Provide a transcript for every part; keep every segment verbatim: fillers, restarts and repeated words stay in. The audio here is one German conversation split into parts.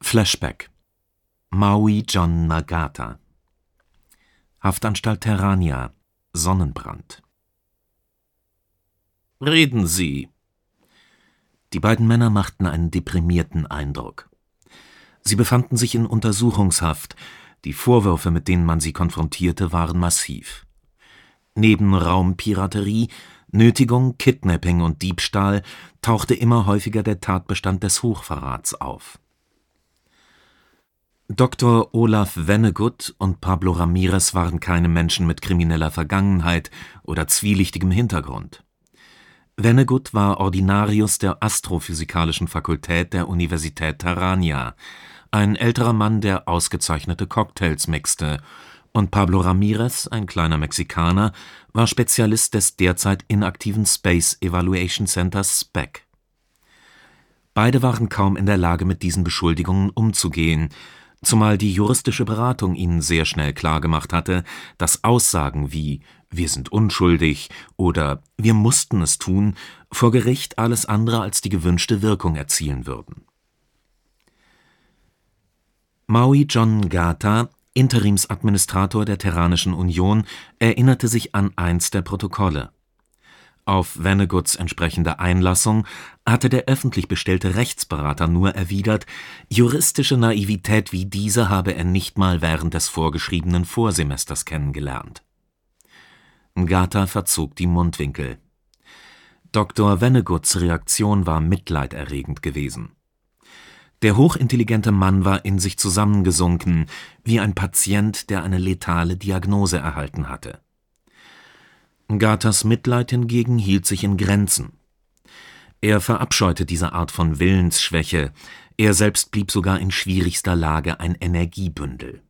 Flashback. Maui John Nagata. Haftanstalt Terrania. Sonnenbrand. »Reden Sie!« Die beiden Männer machten einen deprimierten Eindruck. Sie befanden sich in Untersuchungshaft. Die Vorwürfe, mit denen man sie konfrontierte, waren massiv. Neben Raumpiraterie, Nötigung, Kidnapping und Diebstahl tauchte immer häufiger der Tatbestand des Hochverrats auf. Doktor Olaf Vennegut und Pablo Ramirez waren keine Menschen mit krimineller Vergangenheit oder zwielichtigem Hintergrund. Vennegut war Ordinarius der Astrophysikalischen Fakultät der Universität Terrania, ein älterer Mann, der ausgezeichnete Cocktails mixte, und Pablo Ramirez, ein kleiner Mexikaner, war Spezialist des derzeit inaktiven Space Evaluation Centers S P E C. Beide waren kaum in der Lage, mit diesen Beschuldigungen umzugehen, zumal die juristische Beratung ihnen sehr schnell klargemacht hatte, dass Aussagen wie »wir sind unschuldig« oder »wir mussten es tun« vor Gericht alles andere als die gewünschte Wirkung erzielen würden. Maui John Nagata, Interimsadministrator der Terranischen Union, erinnerte sich an eins der Protokolle. Auf Venneguts entsprechende Einlassung hatte der öffentlich bestellte Rechtsberater nur erwidert, juristische Naivität wie diese habe er nicht mal während des vorgeschriebenen Vorsemesters kennengelernt. Nagata verzog die Mundwinkel. Doktor Venneguts Reaktion war mitleiderregend gewesen. Der hochintelligente Mann war in sich zusammengesunken, wie ein Patient, der eine letale Diagnose erhalten hatte. Nagatas Mitleid hingegen hielt sich in Grenzen. Er verabscheute diese Art von Willensschwäche, er selbst blieb sogar in schwierigster Lage ein Energiebündel.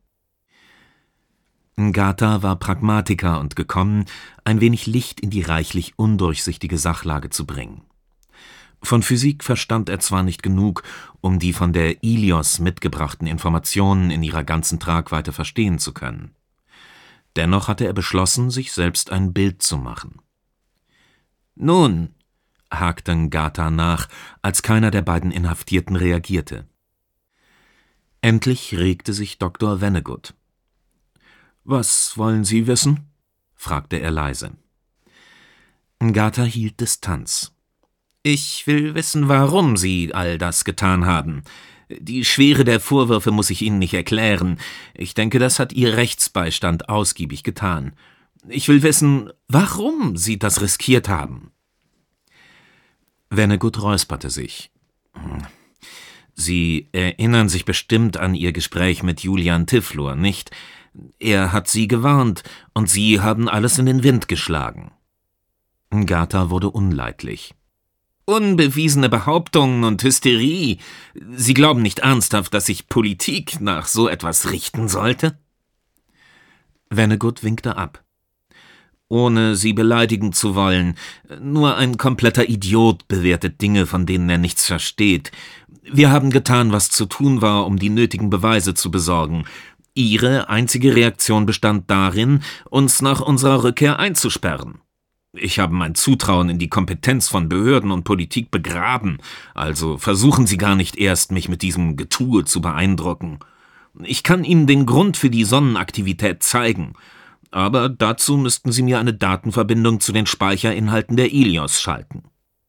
Nagata war Pragmatiker und gekommen, ein wenig Licht in die reichlich undurchsichtige Sachlage zu bringen. Von Physik verstand er zwar nicht genug, um die von der Ilios mitgebrachten Informationen in ihrer ganzen Tragweite verstehen zu können. Dennoch hatte er beschlossen, sich selbst ein Bild zu machen. »Nun«, hakte Nagata nach, als keiner der beiden Inhaftierten reagierte. Endlich regte sich Doktor Vennegut. »Was wollen Sie wissen?« fragte er leise. Nagata hielt Distanz. »Ich will wissen, warum Sie all das getan haben. Die Schwere der Vorwürfe muss ich Ihnen nicht erklären. Ich denke, das hat Ihr Rechtsbeistand ausgiebig getan. Ich will wissen, warum Sie das riskiert haben.« Vennegut räusperte sich. »Sie erinnern sich bestimmt an Ihr Gespräch mit Julian Tiflur, nicht? Er hat Sie gewarnt, und Sie haben alles in den Wind geschlagen.« Nagata wurde unleidlich. »Unbewiesene Behauptungen und Hysterie. Sie glauben nicht ernsthaft, dass sich Politik nach so etwas richten sollte?« Vennegut winkte ab. »Ohne Sie beleidigen zu wollen, nur ein kompletter Idiot bewertet Dinge, von denen er nichts versteht. Wir haben getan, was zu tun war, um die nötigen Beweise zu besorgen. Ihre einzige Reaktion bestand darin, uns nach unserer Rückkehr einzusperren. Ich habe mein Zutrauen in die Kompetenz von Behörden und Politik begraben, also versuchen Sie gar nicht erst, mich mit diesem Getue zu beeindrucken. Ich kann Ihnen den Grund für die Sonnenaktivität zeigen, aber dazu müssten Sie mir eine Datenverbindung zu den Speicherinhalten der Ilios schalten.«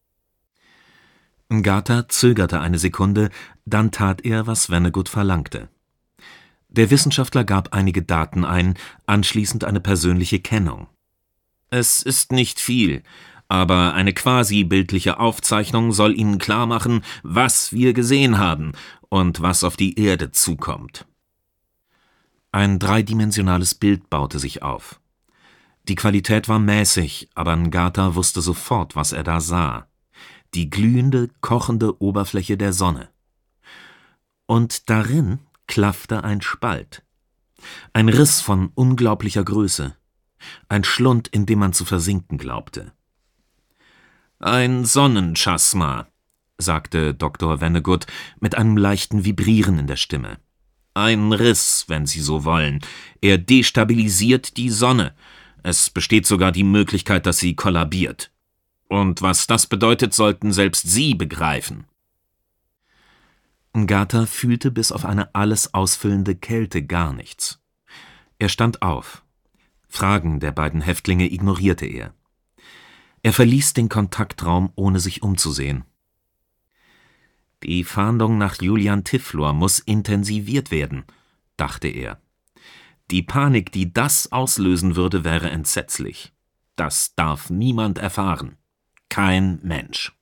Nagata zögerte eine Sekunde, dann tat er, was Vennegut verlangte. Der Wissenschaftler gab einige Daten ein, anschließend eine persönliche Kennung. »Es ist nicht viel, aber eine quasi bildliche Aufzeichnung soll Ihnen klarmachen, was wir gesehen haben und was auf die Erde zukommt.« Ein dreidimensionales Bild baute sich auf. Die Qualität war mäßig, aber Nagata wusste sofort, was er da sah. Die glühende, kochende Oberfläche der Sonne. Und darin klaffte ein Spalt. Ein Riss von unglaublicher Größe. Ein Schlund, in dem man zu versinken glaubte. »Ein Sonnenchasma«, sagte Doktor Vennegut mit einem leichten Vibrieren in der Stimme. »Ein Riss, wenn Sie so wollen. Er destabilisiert die Sonne. Es besteht sogar die Möglichkeit, dass sie kollabiert. Und was das bedeutet, sollten selbst Sie begreifen.« Ngata fühlte bis auf eine alles ausfüllende Kälte gar nichts. Er stand auf. Fragen der beiden Häftlinge ignorierte er. Er verließ den Kontaktraum, ohne sich umzusehen. »Die Fahndung nach Julian Tiflor muss intensiviert werden«, dachte er. »Die Panik, die das auslösen würde, wäre entsetzlich. Das darf niemand erfahren. Kein Mensch.«